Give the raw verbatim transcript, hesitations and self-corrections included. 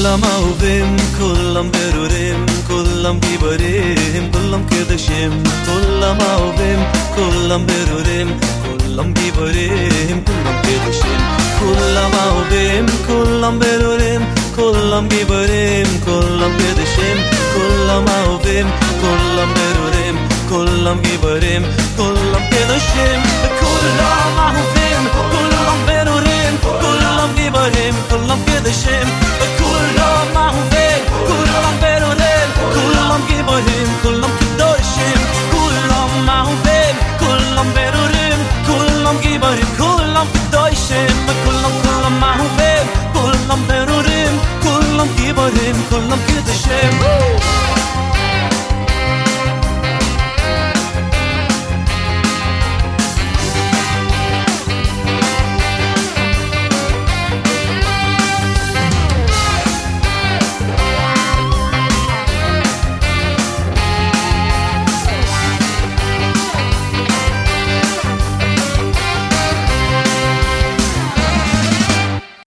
كلهم أهوبים, كلهم ברורים, كلهم גיבורים, كلهم קדושים, كلهم أهوبים, كلهم ברורים, كلهم גיבורים, كلهم קדושים, كلهم أهوبים, كلهم ברורים, كلهم גיבורים, كلهم קדושים, كلهم أهوبים, كلهم ברורים, كلهم גיבורים, كلهم קדושים, كلهم أهوبים, كلهم ברורים, كلهم גיבורים, كلهم קדושים, كلهم أهوبים, كلهم بروרים, كلهم גיבורים, كلهم קדושים, كلهم أهوبים, كلهم ברורים, كلهم גיבורים, كلهم קדושים, كلهم كلهم أهوبים, كلهم ברורים, كلهم גיבורים, كلهم קדושים.